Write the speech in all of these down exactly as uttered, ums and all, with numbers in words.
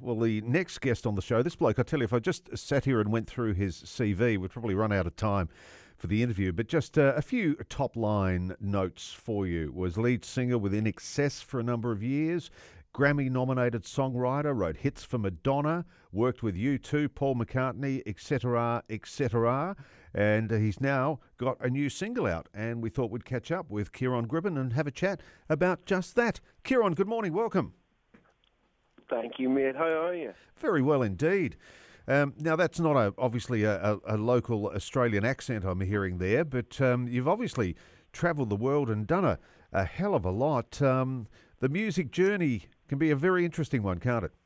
well, the next guest on the show, this bloke, I tell you, if I just sat here and went through his C V, we'd probably run out of time for the interview. But just uh, a few top-line notes for you. Was lead singer with I N X S for a number of years, Grammy-nominated songwriter, wrote hits for Madonna, worked with U two, Paul McCartney, et cetera, et cetera. And he's now got a new single out, and we thought we'd catch up with Kieron Gribben and have a chat about just that. Kieron, good morning, welcome. Thank you, mate. How are you? Very well indeed. Um, now, that's not a, obviously a, a, a local Australian accent I'm hearing there, but um, you've obviously travelled the world and done a, a hell of a lot. Um, the music journey can be a very interesting one, can't it?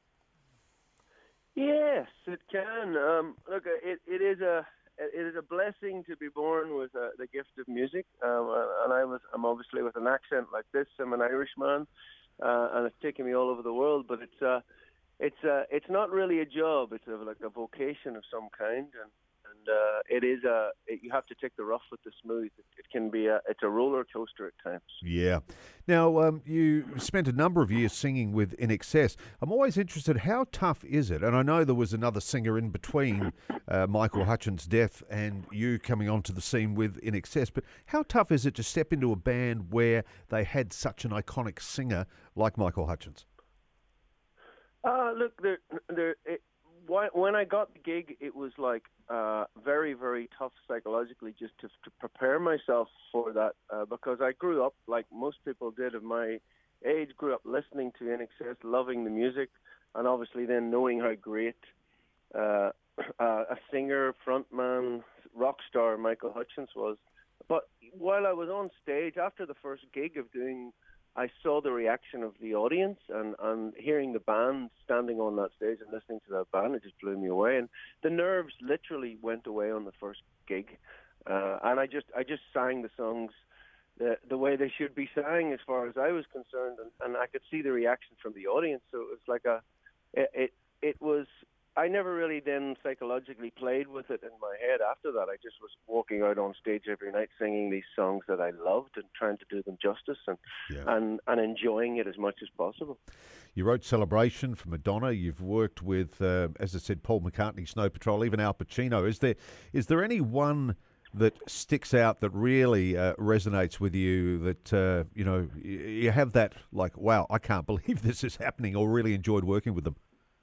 Yes, it can. Um, look, it, it is a it is a blessing to be born with uh, the gift of music, um, and I was I'm obviously with an accent like this. I'm an Irishman, uh, and it's taken me all over the world. But it's uh, it's uh, it's not really a job. It's a, like a vocation of some kind, and and uh, it is a it, you have to take the rough with the smooth. It, it can be a it's a roller coaster at times. Yeah. Now, um, you spent a number of years singing with I N X S. I'm always interested, how tough is it? And I know there was another singer in between uh, Michael Hutchence' death and you coming onto the scene with I N X S, but how tough is it to step into a band where they had such an iconic singer like Michael Hutchence? Uh, look, there, there, it, when I got the gig, it was like uh, very, very tough psychologically just to, to prepare myself for that uh, because I grew up, like most people did of my age, grew up listening to I N X S, loving the music, and obviously then knowing how great uh, uh, a singer, frontman, rock star Michael Hutchence was. But while I was on stage, after the first gig of doing, I saw the reaction of the audience, and, and hearing the band standing on that stage and listening to that band, it just blew me away. And the nerves literally went away on the first gig, uh, and I just I just sang the songs the the way they should be sang as far as I was concerned, and, and I could see the reaction from the audience. So it was like a it it, it was. I never really then psychologically played with it in my head after that. I just was walking out on stage every night singing these songs that I loved and trying to do them justice and Yeah. and, and enjoying it as much as possible. You wrote Celebration for Madonna. You've worked with, uh, as I said, Paul McCartney, Snow Patrol, even Al Pacino. Is there is there any one that sticks out that really uh, resonates with you, that, uh, you know, you have that, like, wow, I can't believe this is happening, or really enjoyed working with them?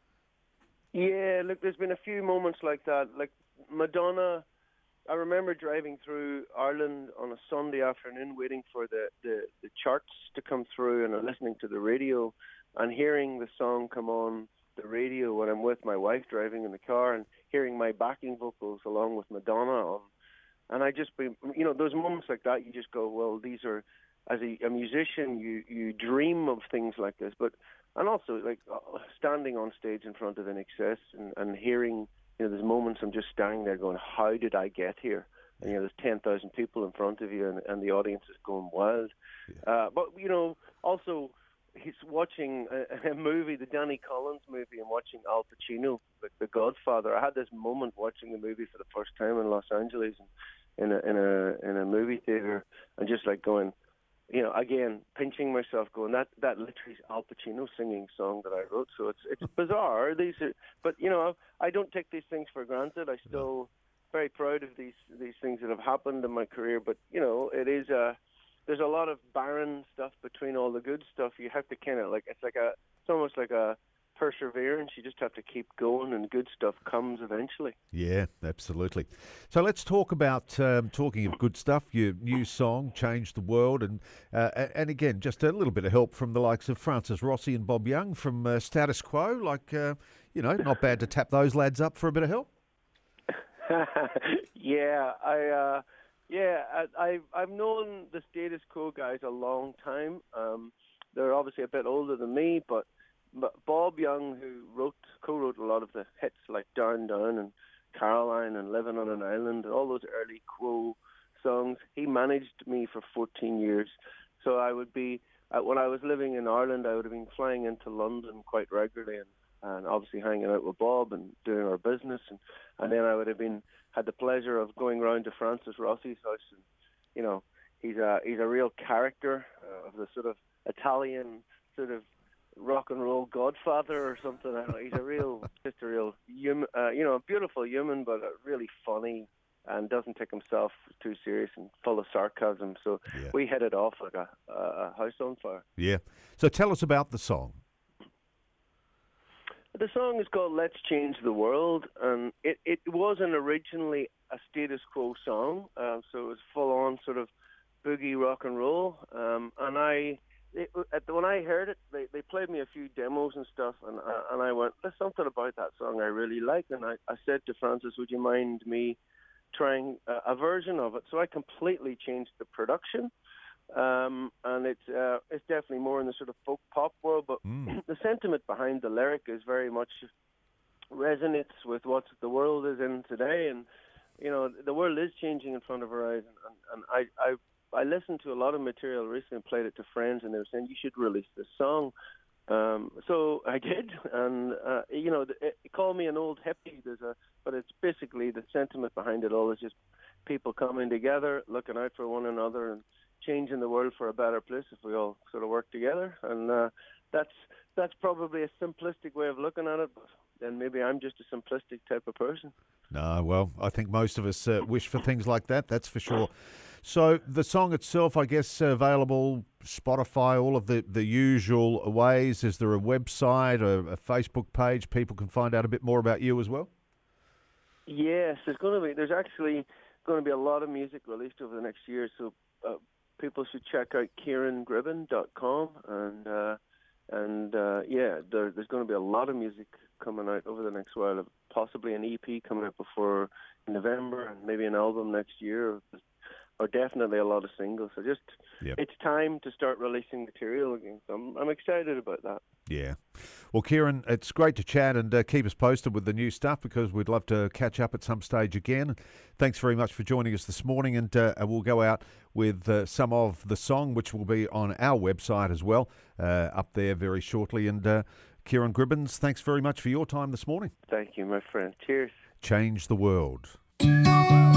Yeah, look, there's been a few moments like that. Like Madonna, I remember driving through Ireland on a Sunday afternoon waiting for the, the, the charts to come through and listening to the radio and hearing the song come on the radio when I'm with my wife driving in the car and hearing my backing vocals along with Madonna on. And I just, be, you know, those moments like that, you just go, well, these are, as a, a musician, you, you dream of things like this. But And also, like, standing on stage in front of I N X S and, and hearing, you know, there's moments I'm just standing there going, how did I get here? And, you know, there's ten thousand people in front of you and, and the audience is going wild. Yeah. Uh, but, you know, also, he's watching a, a movie, the Danny Collins movie, and watching Al Pacino, like The Godfather. I had this moment watching the movie for the first time in Los Angeles and in a, in a, in a movie theater and just, like, going, you know, again, pinching myself, going, that that literally is Al Pacino singing song that I wrote. So it's it's bizarre. These are, but you know, I don't take these things for granted. I still very proud of these these things that have happened in my career. But you know, it is a there's a lot of barren stuff between all the good stuff. You have to kind of like it's like a it's almost like a perseverance. You just have to keep going, and good stuff comes eventually. Yeah, absolutely. So let's talk about um, talking of good stuff. Your new song, "Change the World," and uh, and again, just a little bit of help from the likes of Francis Rossi and Bob Young from uh, Status Quo. Like, uh, you know, not bad to tap those lads up for a bit of help. yeah, I. Uh, yeah, I, I've I've known the Status Quo guys a long time. Um, they're obviously a bit older than me, but. But Bob Young, who wrote, co-wrote a lot of the hits like Down Down and Caroline and Living on an Island, all those early Quo songs, he managed me for fourteen years. So I would be, uh, when I was living in Ireland, I would have been flying into London quite regularly and, and obviously hanging out with Bob and doing our business. And, and then I would have been had the pleasure of going round to Francis Rossi's house. And, you know, he's a, he's a real character uh, of the sort of Italian sort of rock and roll godfather or something. I don't know. He's a real, just a real human, uh, you know, a beautiful human, but a really funny and doesn't take himself too serious and full of sarcasm. So Yeah. we hit it off like a, a house on fire. Yeah. So tell us about the song. The song is called Let's Change the World, and it, it wasn't originally a status quo song, uh, so it was full-on sort of boogie rock and roll. Um, and I, it, at the, when I heard it, they, they played me a few demos and stuff, and, uh, and I went, there's something about that song I really like. And I, I said to Francis, would you mind me trying a, a version of it? So I completely changed the production. Um, and it's uh, it's definitely more in the sort of folk pop world, but Mm. the sentiment behind the lyric is very much resonates with what the world is in today, and you know the world is changing in front of our eyes. And, and I, I I listened to a lot of material recently, played it to friends, and they were saying you should release this song. Um, so I did, and uh, you know, it, it call me an old hippie. There's a, but it's basically the sentiment behind it all is just people coming together, looking out for one another, and changing the world for a better place if we all sort of work together. And uh, that's that's probably a simplistic way of looking at it, but then maybe I'm just a simplistic type of person. No, well, I think most of us uh, wish for things like that, that's for sure. So the song itself, I guess, uh, available, Spotify, all of the, the usual ways. Is there a website, a, a Facebook page people can find out a bit more about you as well? Yes, there's going to be. There's actually going to be a lot of music released over the next year, so uh, people should check out kieran gribben dot com, and uh, and uh, yeah, there, there's going to be a lot of music coming out over the next while. Possibly an E P coming out before November, and maybe an album next year, or definitely a lot of singles. So just Yep. it's time to start releasing material again. So I'm, I'm excited about that. Yeah. Well, Kieran, it's great to chat, and uh, keep us posted with the new stuff, because we'd love to catch up at some stage again. Thanks very much for joining us this morning, and uh, we'll go out with uh, some of the song, which will be on our website as well, uh, up there very shortly. And uh, Kieran Gribbens, thanks very much for your time this morning. Thank you, my friend. Cheers. Change the world.